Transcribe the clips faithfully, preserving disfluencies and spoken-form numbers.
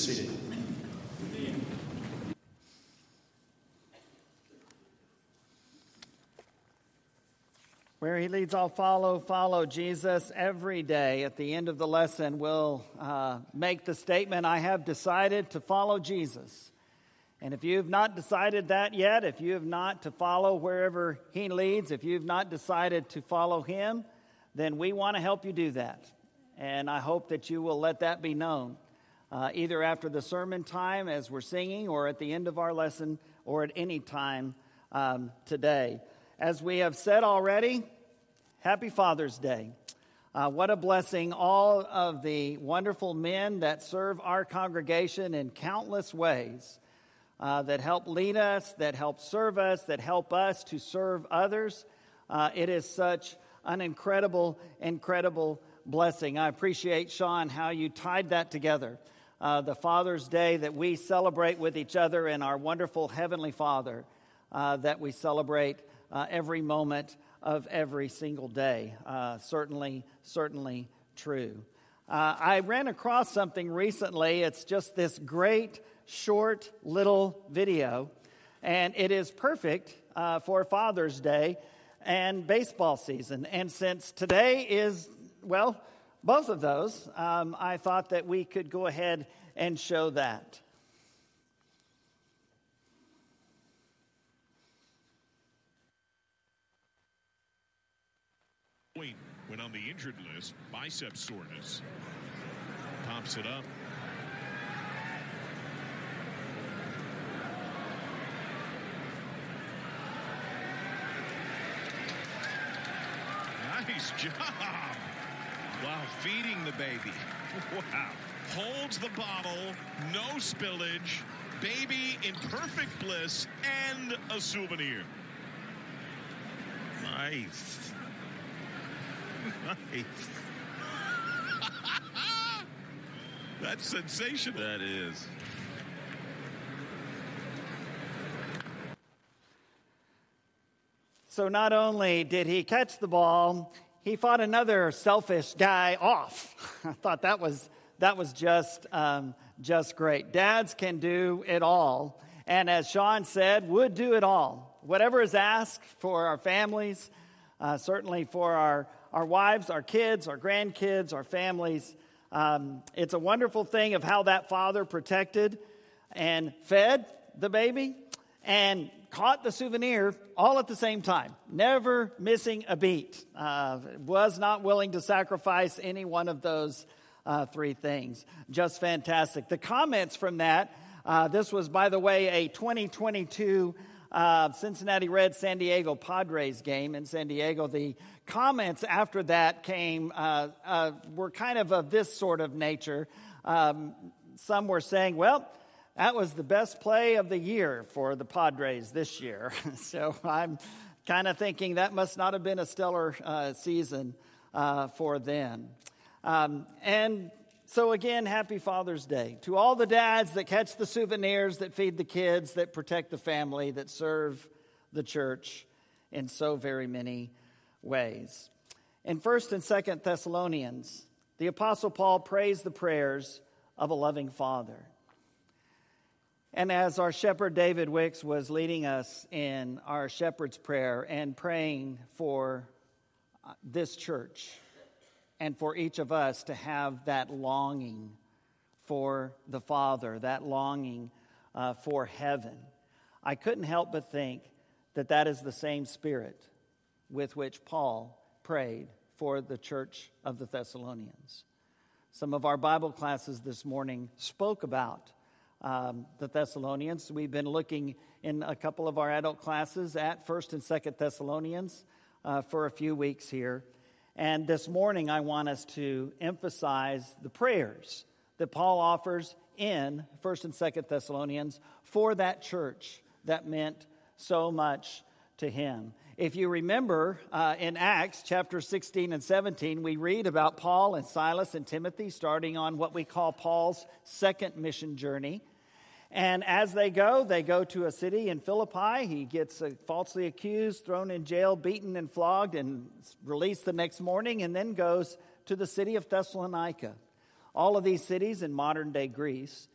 seated. Where he leads, I'll follow, follow Jesus every day. At the end of the lesson, we'll uh, make the statement, I have decided to follow Jesus. And if you've not decided that yet, if you have not to follow wherever he leads, if you've not decided to follow him, then we want to help you do that. And I hope that you will let that be known, uh, either after the sermon time as we're singing, or at the end of our lesson, or at any time um, today. As we have said already, happy Father's Day. Uh, what a blessing, all of the wonderful men that serve our congregation in countless ways, uh, that help lead us, that help serve us, that help us to serve others. Uh, it is such an incredible, incredible blessing. I appreciate, Sean, how you tied that together. Uh, the Father's Day that we celebrate with each other and our wonderful Heavenly Father uh, that we celebrate Uh, every moment of every single day. Uh, certainly, certainly true. Uh, I ran across something recently. It's just this great, short, little video. And it is perfect uh, for Father's Day and baseball season. And since today is, well, both of those, um, I thought that we could go ahead and show that. When on the injured list, bicep soreness. Pops it up. Nice job. While feeding the baby. Wow. Holds the bottle, no spillage, baby in perfect bliss, and a souvenir. Nice. Nice. That's sensational. That is. So not only did he catch the ball, he fought another selfish guy off. I thought that was that was just um, just great. Dads can do it all, and as Sean said, would do it all. Whatever is asked for our families, uh, certainly for our our wives, our kids, our grandkids, our families. Um, it's a wonderful thing of how that father protected and fed the baby and caught the souvenir all at the same time, never missing a beat. Uh, was not willing to sacrifice any one of those uh, three things. Just fantastic. The comments from that, uh, this was, by the way, a twenty twenty-two uh, Cincinnati Reds San Diego Padres game in San Diego. The comments after that came, uh, uh, were kind of of this sort of nature. Um, some were saying, well, that was the best play of the year for the Padres this year. So I'm kind of thinking that must not have been a stellar uh, season uh, for them. Um, and so again, happy Father's Day to all the dads that catch the souvenirs, that feed the kids, that protect the family, that serve the church in so very many ways. In First and Second Thessalonians, the Apostle Paul prays the prayers of a loving father. And as our shepherd David Wicks was leading us in our shepherd's prayer and praying for this church and for each of us to have that longing for the Father, that longing uh, for heaven, I couldn't help but think that that is the same spirit with which Paul prayed for the church of the Thessalonians. Some of our Bible classes this morning spoke about Um, the Thessalonians. We've been looking in a couple of our adult classes at First and Second Thessalonians uh, for a few weeks here. And this morning I want us to emphasize the prayers that Paul offers in First and Second Thessalonians for that church that meant so much to him. If you remember uh, in Acts chapter sixteen and seventeen, we read about Paul and Silas and Timothy starting on what we call Paul's second mission journey. And as they go, they go to a city in Philippi. He gets uh, falsely accused, thrown in jail, beaten and flogged, and released the next morning, and then goes to the city of Thessalonica. All of these cities in modern-day Greece.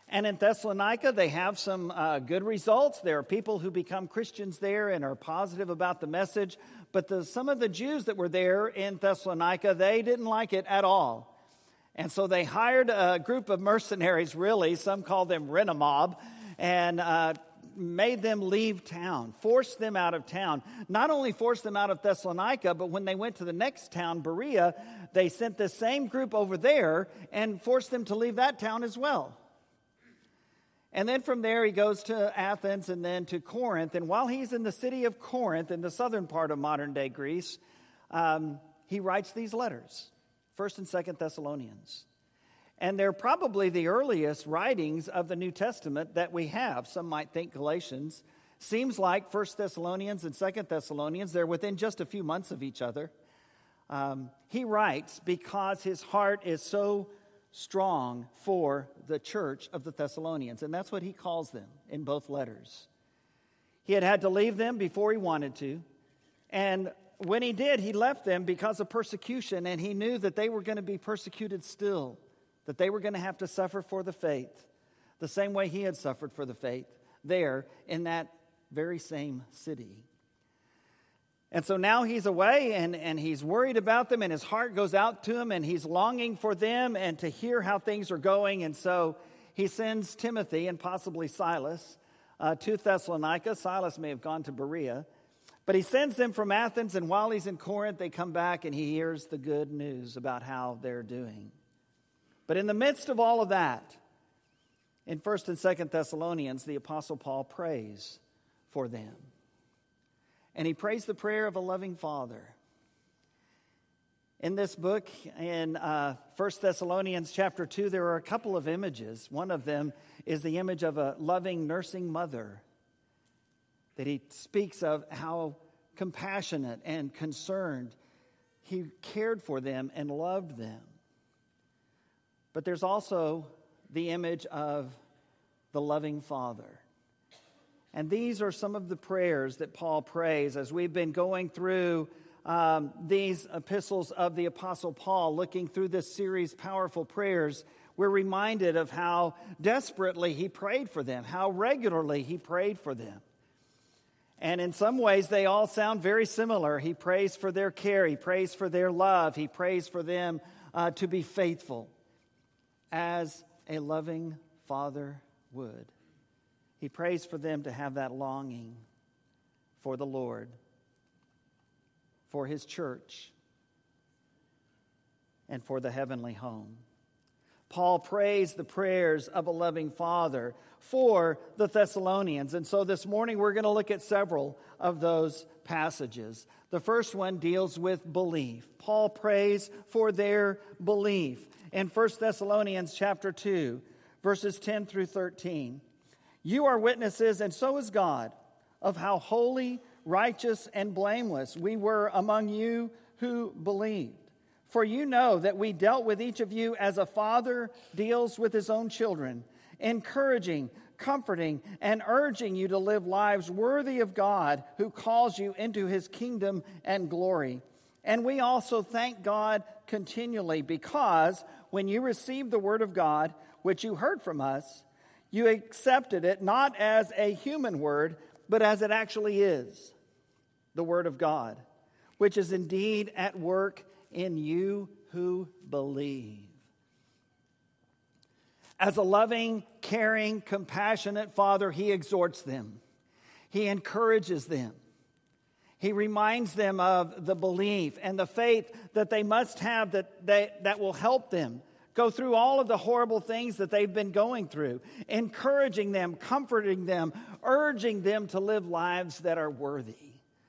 And in Thessalonica, they have some uh, good results. There are people who become Christians there and are positive about the message. But the, some of the Jews that were there in Thessalonica, they didn't like it at all. And so they hired a group of mercenaries, really. Some call them rent-a-mob, and uh, made them leave town, forced them out of town. Not only forced them out of Thessalonica, but when they went to the next town, Berea, they sent the same group over there and forced them to leave that town as well. And then from there, he goes to Athens and then to Corinth. And while he's in the city of Corinth, in the southern part of modern-day Greece, um, he writes these letters, First and Second Thessalonians. And they're probably the earliest writings of the New Testament that we have. Some might think Galatians. Seems like First Thessalonians and Second Thessalonians, they're within just a few months of each other. Um, he writes because his heart is so strong for the church of the Thessalonians. And that's what he calls them in both letters. He had had to leave them before he wanted to. And when he did, he left them because of persecution. And he knew that they were going to be persecuted still. That they were going to have to suffer for the faith. The same way he had suffered for the faith there in that very same city. And so now he's away and, and he's worried about them and his heart goes out to them and he's longing for them and to hear how things are going. And so he sends Timothy and possibly Silas uh, to Thessalonica. Silas may have gone to Berea. But he sends them from Athens, and while he's in Corinth, they come back and he hears the good news about how they're doing. But in the midst of all of that, in First and Second Thessalonians, the Apostle Paul prays for them. And he prays the prayer of a loving father. In this book, in uh, First Thessalonians chapter two, there are a couple of images. One of them is the image of a loving nursing mother, that he speaks of how compassionate and concerned he cared for them and loved them. But there's also the image of the loving Father. And these are some of the prayers that Paul prays as we've been going through um, these epistles of the Apostle Paul, looking through this series, Powerful Prayers. We're reminded of how desperately he prayed for them, how regularly he prayed for them. And in some ways, they all sound very similar. He prays for their care. He prays for their love. He prays for them uh, to be faithful as a loving father would. He prays for them to have that longing for the Lord, for his church, and for the heavenly home. Paul prays the prayers of a loving father for the Thessalonians. And so this morning we're going to look at several of those passages. The first one deals with belief. Paul prays for their belief. In First Thessalonians chapter two, verses ten through thirteen. You are witnesses, and so is God, of how holy, righteous, and blameless we were among you who believed. For you know that we dealt with each of you as a father deals with his own children, encouraging, comforting, and urging you to live lives worthy of God who calls you into his kingdom and glory. And we also thank God continually because when you received the word of God, which you heard from us, you accepted it not as a human word, but as it actually is, the word of God, which is indeed at work in you who believe. As a loving, caring, compassionate father, he exhorts them. He encourages them. He reminds them of the belief and the faith that they must have that, they, that will help them go through all of the horrible things that they've been going through, encouraging them, comforting them, urging them to live lives that are worthy.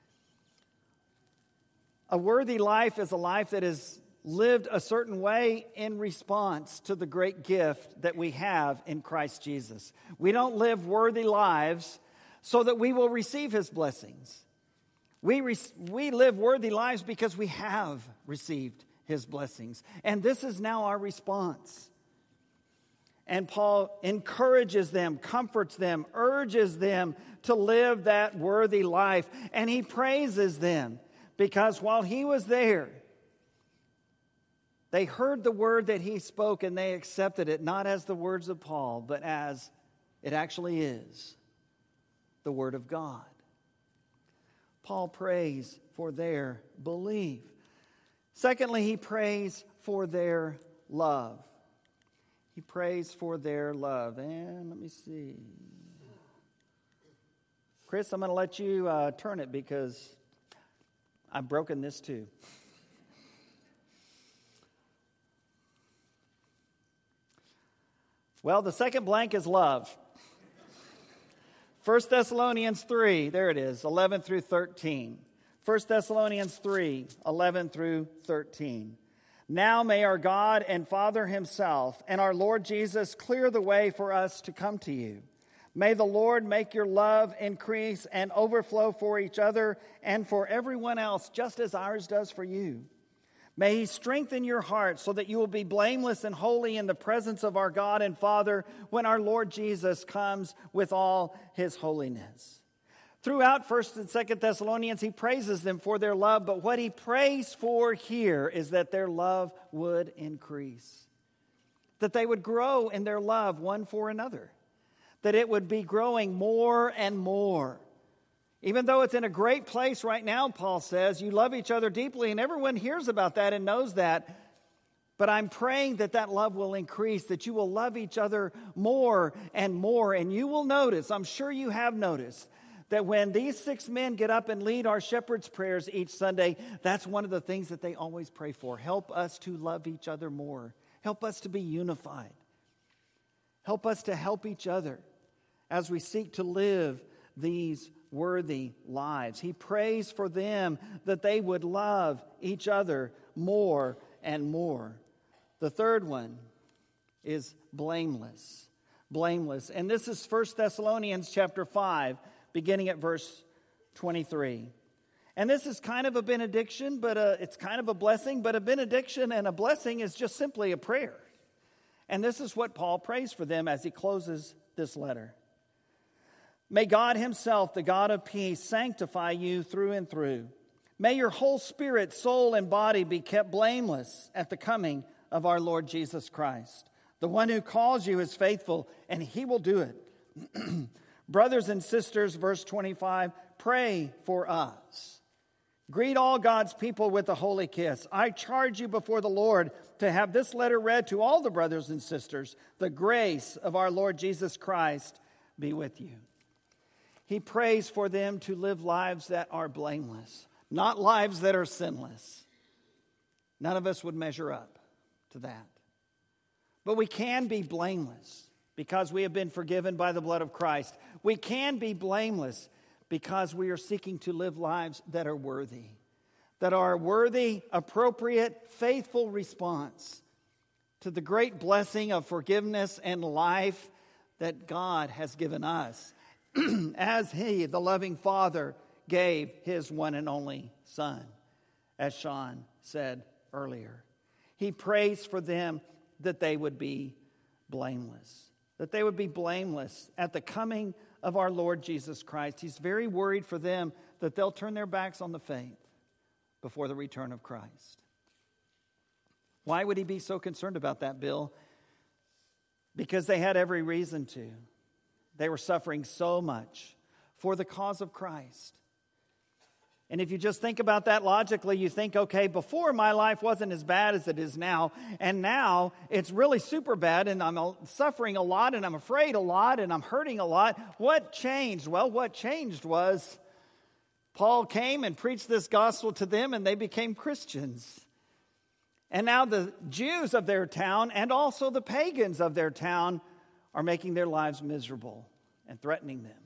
A worthy life is a life that is lived a certain way in response to the great gift that we have in Christ Jesus. We don't live worthy lives so that we will receive his blessings. We, re- we live worthy lives because we have received his blessings. And this is now our response. And Paul encourages them, comforts them, urges them to live that worthy life. And he praises them because while he was there, They heard the word that he spoke and they accepted it, not as the words of Paul, but as it actually is, the word of God. Paul prays for their belief. Secondly, he prays for their love. He prays for their love. And let me see. Chris, I'm going to let you uh, turn it because I've broken this too. Well, the second blank is love. First Thessalonians three, there it is, eleven through thirteen. First Thessalonians three, eleven through thirteen. Now may our God and Father himself and our Lord Jesus clear the way for us to come to you. May the Lord make your love increase and overflow for each other and for everyone else, just as ours does for you. May he strengthen your heart so that you will be blameless and holy in the presence of our God and Father when our Lord Jesus comes with all his holiness. Throughout First and Second Thessalonians, he praises them for their love, but what he prays for here is that their love would increase, that they would grow in their love one for another, that it would be growing more and more. Even though it's in a great place right now, Paul says, you love each other deeply, and everyone hears about that and knows that. But I'm praying that that love will increase, that you will love each other more and more. And you will notice, I'm sure you have noticed, that when these six men get up and lead our shepherd's prayers each Sunday, that's one of the things that they always pray for. Help us to love each other more. Help us to be unified. Help us to help each other as we seek to live these worthy lives. He prays for them that they would love each other more and more. The third one is blameless. Blameless. And this is First Thessalonians chapter five, beginning at verse twenty-three. And this is kind of a benediction, but a, it's kind of a blessing, but a benediction and a blessing is just simply a prayer. And this is what Paul prays for them as he closes this letter. May God himself, the God of peace, sanctify you through and through. May your whole spirit, soul, and body be kept blameless at the coming of our Lord Jesus Christ. The one who calls you is faithful, and he will do it. Brothers and sisters, verse twenty-five, pray for us. Greet all God's people with a holy kiss. I charge you before the Lord to have this letter read to all the brothers and sisters. The grace of our Lord Jesus Christ be with you. He prays for them to live lives that are blameless, not lives that are sinless. None of us would measure up to that. But we can be blameless because we have been forgiven by the blood of Christ. We can be blameless because we are seeking to live lives that are worthy, that are a worthy, appropriate, faithful response to the great blessing of forgiveness and life that God has given us. As he, the loving Father, gave his one and only Son, as Sean said earlier. He prays for them that they would be blameless, that they would be blameless at the coming of our Lord Jesus Christ. He's very worried for them that they'll turn their backs on the faith before the return of Christ. Why would he be so concerned about that, Bill? Because they had every reason to. They were suffering so much for the cause of Christ. And if you just think about that logically, you think, okay, before my life wasn't as bad as it is now, and now it's really super bad, and I'm suffering a lot, and I'm afraid a lot, and I'm hurting a lot. What changed? Well, what changed was Paul came and preached this gospel to them, and they became Christians. And now the Jews of their town and also the pagans of their town are making their lives miserable and threatening them.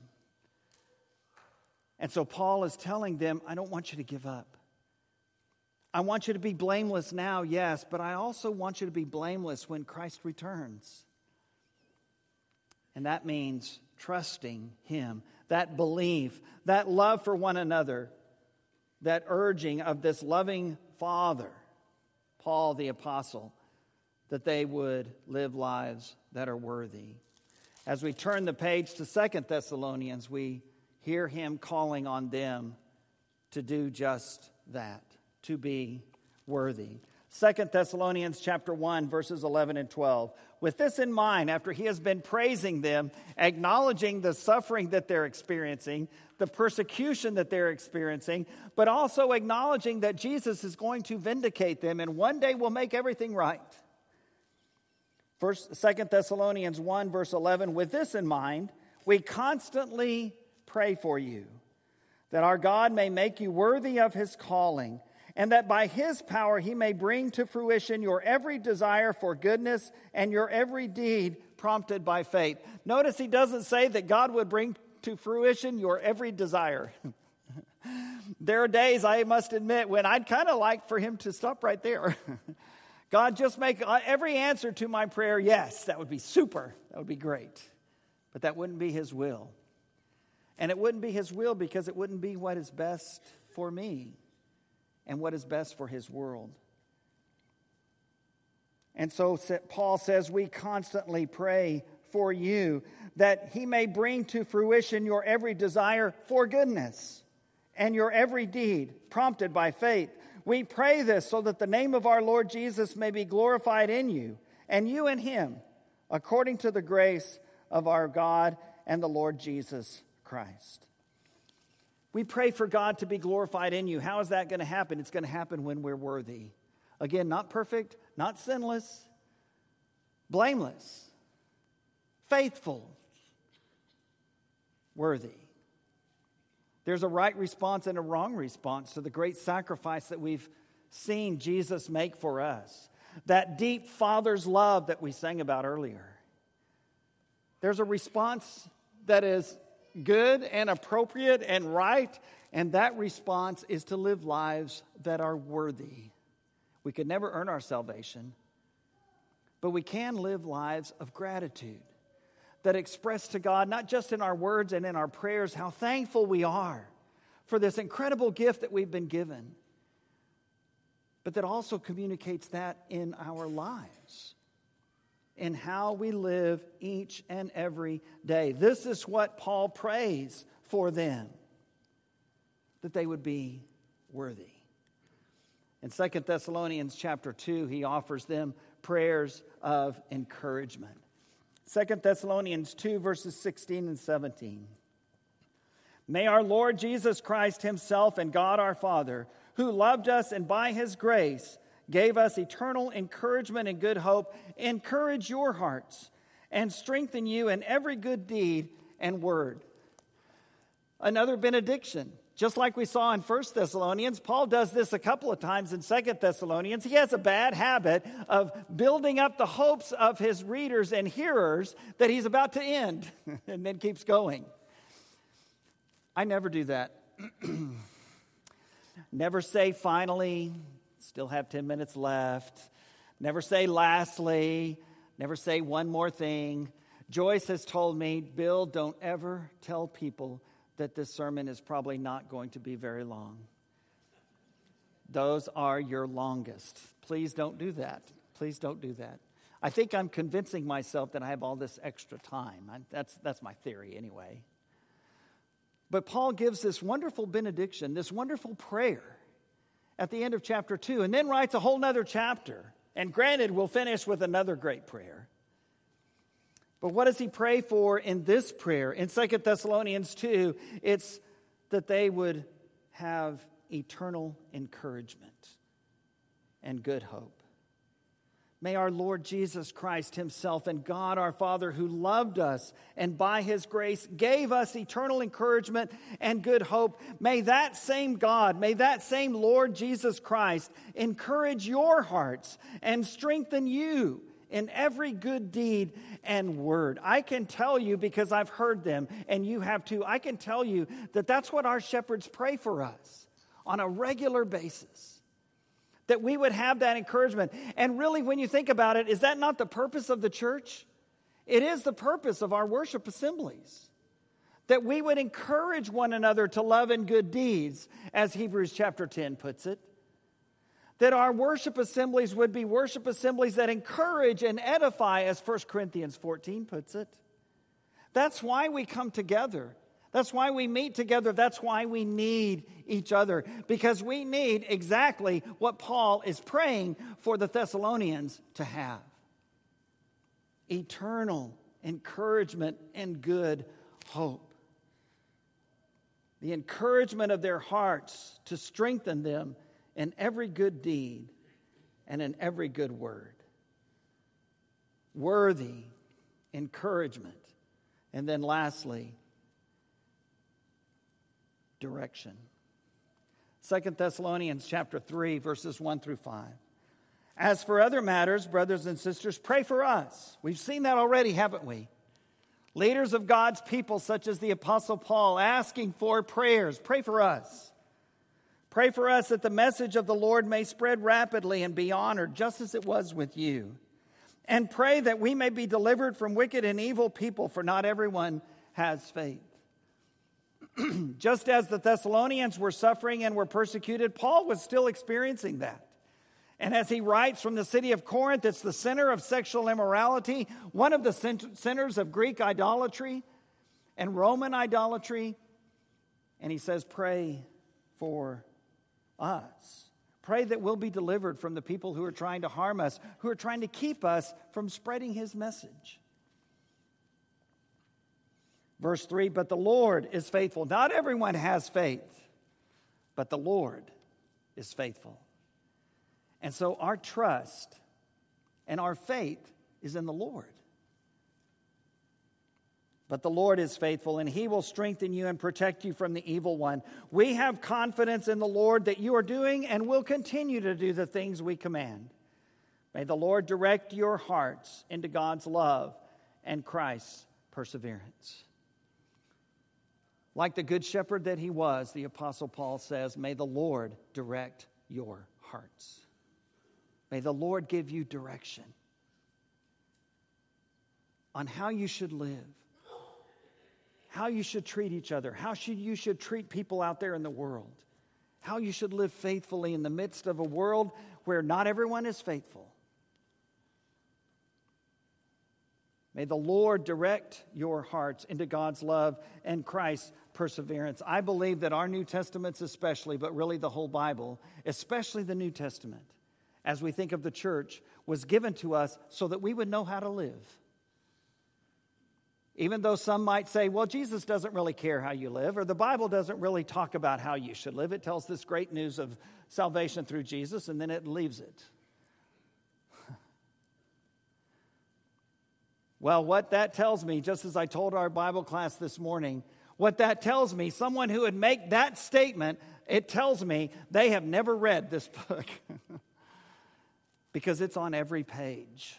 And so Paul is telling them, I don't want you to give up. I want you to be blameless now, yes, but I also want you to be blameless when Christ returns. And that means trusting him, that belief, that love for one another, that urging of this loving Father, Paul the apostle, that they would live lives that are worthy. As we turn the page to Second Thessalonians, we hear him calling on them to do just that, to be worthy. Second Thessalonians chapter one, verses eleven and twelve. With this in mind, after he has been praising them, acknowledging the suffering that they're experiencing, the persecution that they're experiencing, but also acknowledging that Jesus is going to vindicate them and one day will make everything right. First, Second Thessalonians one, verse eleven, with this in mind, we constantly pray for you, that our God may make you worthy of his calling, and that by his power he may bring to fruition your every desire for goodness and your every deed prompted by faith. Notice he doesn't say that God would bring to fruition your every desire. There are days, I must admit, when I'd kind of like for him to stop right there. God, just make every answer to my prayer yes. That would be super. That would be great. But that wouldn't be his will. And it wouldn't be his will because it wouldn't be what is best for me and what is best for his world. And so Paul says we constantly pray for you that he may bring to fruition your every desire for goodness and your every deed prompted by faith. We pray this so that the name of our Lord Jesus may be glorified in you and you in him, according to the grace of our God and the Lord Jesus Christ. We pray for God to be glorified in you. How is that going to happen? It's going to happen when we're worthy. Again, not perfect, not sinless, blameless, faithful, worthy. There's a right response and a wrong response to the great sacrifice that we've seen Jesus make for us. That deep Father's love that we sang about earlier. There's a response that is good and appropriate and right, and that response is to live lives that are worthy. We could never earn our salvation, but we can live lives of gratitude that express to God, not just in our words and in our prayers, how thankful we are for this incredible gift that we've been given, but that also communicates that in our lives, in how we live each and every day. This is what Paul prays for them, that they would be worthy. In Second Thessalonians chapter two, he offers them prayers of encouragement. Second Thessalonians two, verses sixteen and seventeen. May our Lord Jesus Christ himself and God our Father, who loved us and by his grace gave us eternal encouragement and good hope, encourage your hearts and strengthen you in every good deed and word. Another benediction. Just like we saw in First Thessalonians, Paul does this a couple of times in Second Thessalonians. He has a bad habit of building up the hopes of his readers and hearers that he's about to end and then keeps going. I never do that. Never say finally. Still have ten minutes left. Never say lastly. Never say one more thing. Joyce has told me, Bill, don't ever tell people that this sermon is probably not going to be very long. Those are your longest. Please don't do that. Please don't do that. I think I'm convincing myself that I have all this extra time. I, that's, that's my theory anyway. But Paul gives this wonderful benediction, this wonderful prayer at the end of chapter two, and then writes a whole nother chapter. And granted, we'll finish with another great prayer. But what does he pray for in this prayer? In Second Thessalonians two, it's that they would have eternal encouragement and good hope. May our Lord Jesus Christ himself and God our Father, who loved us and by his grace gave us eternal encouragement and good hope, may that same God, may that same Lord Jesus Christ encourage your hearts and strengthen you in every good deed and word. I can tell you, because I've heard them, and you have too, I can tell you that that's what our shepherds pray for us on a regular basis. That we would have that encouragement. And really, when you think about it, is that not the purpose of the church? It is the purpose of our worship assemblies. That we would encourage one another to love and good deeds, as Hebrews chapter ten puts it. That our worship assemblies would be worship assemblies that encourage and edify, as First Corinthians fourteen puts it. That's why we come together. That's why we meet together. That's why we need each other, because we need exactly what Paul is praying for the Thessalonians to have: eternal encouragement and good hope. The encouragement of their hearts to strengthen them in every good deed and in every good word. Worthy encouragement. And then lastly, direction. Second Thessalonians chapter three, verses one through five. As for other matters, brothers and sisters, pray for us. We've seen that already, haven't we? Leaders of God's people, such as the Apostle Paul, asking for prayers. Pray for us. Pray for us that the message of the Lord may spread rapidly and be honored, just as it was with you. And pray that we may be delivered from wicked and evil people, for not everyone has faith. Just as the Thessalonians were suffering and were persecuted, Paul was still experiencing that. And as he writes from the city of Corinth, it's the center of sexual immorality, one of the centers of Greek idolatry and Roman idolatry. And he says, pray for us. Pray that we'll be delivered from the people who are trying to harm us, who are trying to keep us from spreading his message. Verse three, but the Lord is faithful. Not everyone has faith, but the Lord is faithful. And so our trust and our faith is in the Lord. But the Lord is faithful, and he will strengthen you and protect you from the evil one. We have confidence in the Lord that you are doing and will continue to do the things we command. May the Lord direct your hearts into God's love and Christ's perseverance. Like the good shepherd that he was, the Apostle Paul says, may the Lord direct your hearts. May the Lord give you direction on how you should live, how you should treat each other, how should you should treat people out there in the world, how you should live faithfully in the midst of a world where not everyone is faithful. May the Lord direct your hearts into God's love and Christ's perseverance. I believe that our New Testaments especially, but really the whole Bible, especially the New Testament, as we think of the church, was given to us so that we would know how to live. Even though some might say, well, Jesus doesn't really care how you live, or the Bible doesn't really talk about how you should live. It tells this great news of salvation through Jesus, and then it leaves it. Well, what that tells me, just as I told our Bible class this morning, what that tells me, someone who would make that statement, it tells me they have never read this book. Because it's on every page.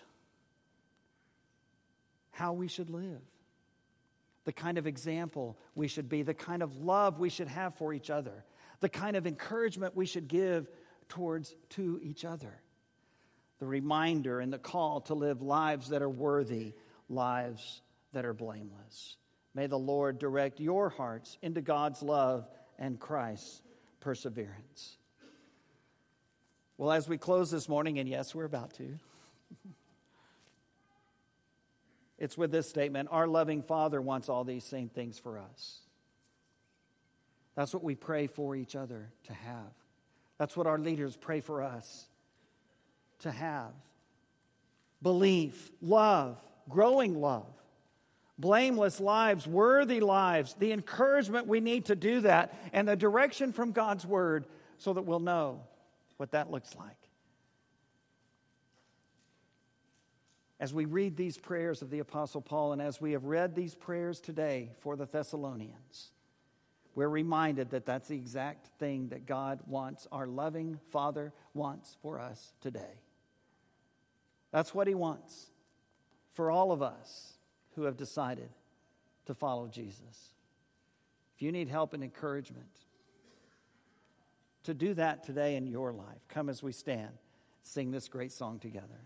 How we should live. The kind of example we should be. The kind of love we should have for each other. The kind of encouragement we should give towards to each other. The reminder and the call to live lives that are worthy, lives that are blameless. May the Lord direct your hearts into God's love and Christ's perseverance. Well, as we close this morning, and yes, we're about to, it's with this statement: our loving Father wants all these same things for us. That's what we pray for each other to have. That's what our leaders pray for us to have. Belief, love, growing love, blameless lives, worthy lives, the encouragement we need to do that, and the direction from God's Word so that we'll know what that looks like. As we read these prayers of the Apostle Paul, and as we have read these prayers today for the Thessalonians, we're reminded that that's the exact thing that God wants, our loving Father wants for us today. That's what he wants for all of us who have decided to follow Jesus. If you need help and encouragement to do that today in your life, come as we stand, sing this great song together.